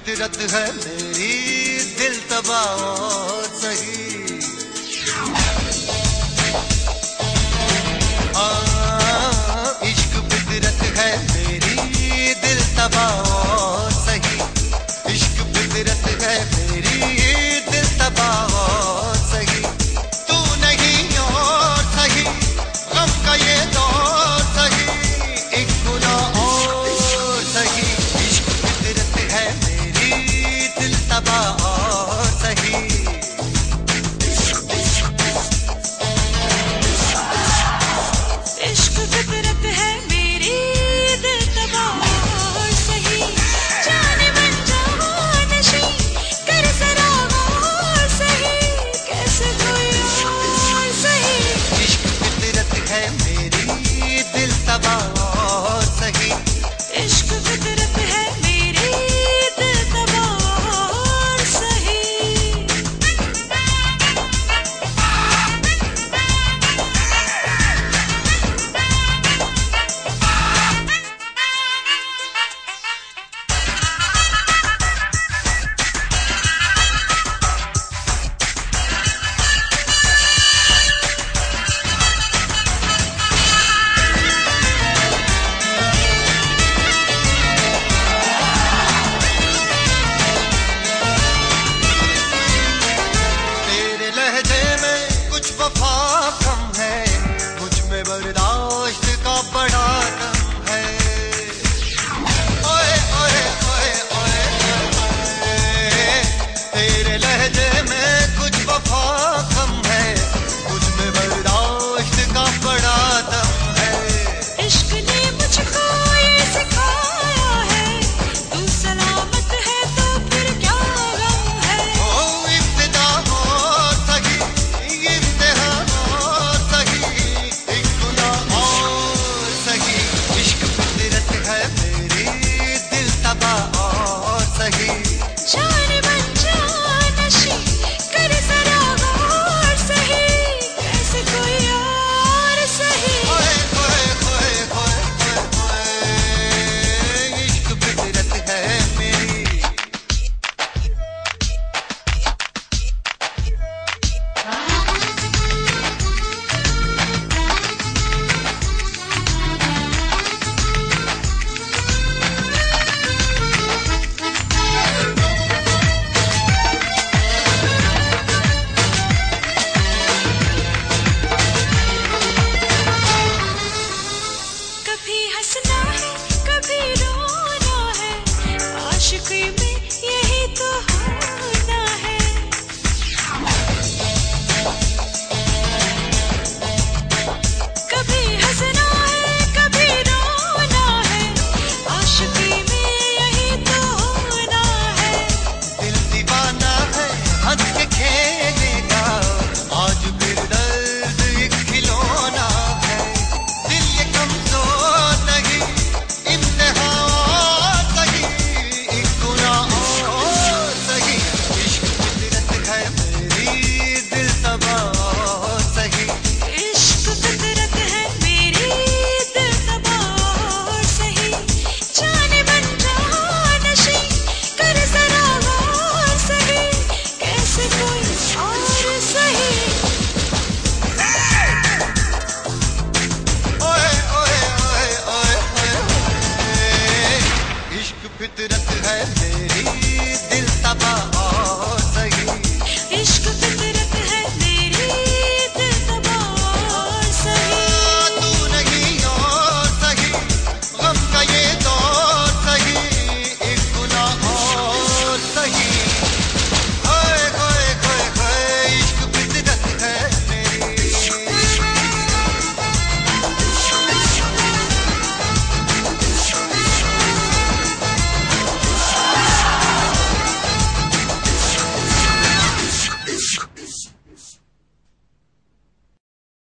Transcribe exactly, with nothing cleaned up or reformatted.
फितरत है मेरी, दिल तबाह और सही। हाँ, इश्क फितरत है मेरी, दिल तबाह और सही। इश्क फितरत है मेरी, दिल तबाह और सही। तू नहीं और सही, गम का ये दौर सही, एक गुनाह और सही। इश्क फितरत है मेरी, दिल तबाह और सही। इश्क फितरत है मेरी, दिल तबाह और सही। जाने मन जाओ नशी, कर जरा और सही, कैसे कोई और सही। इश्क फितरत है मेरी, दिल तबाह और सही। इश्क फितरत है मेरी, दिल तबाह और सही। तेरे लहजे में कुछ वफा कम है, मुझ में बर्दाश्त का बड़ा कम है। ओए ओए ओए ओए ओए, तेरे लहजे में कुछ वफा कम है, मुझ में बर्दाश्त का बड़ा दम है। इश्क ने मुझको ये सिखाया है, तू सलामत है तो फिर क्या गम है। ओ इब्तिदा हो सही, इम्तिहा हो सही, एक गुनाह और सही। इश्क फितरत है मेरी, दिल तबाह और सही। जाने मन जाओ नशी, कर जरा और सही, कैसे कोई और सही। ओए ओए ओए ओए ओए ओए, इश्क फितरत है मेरी। कभी हंसना है, कभी रोना है, आशिकी में यही तो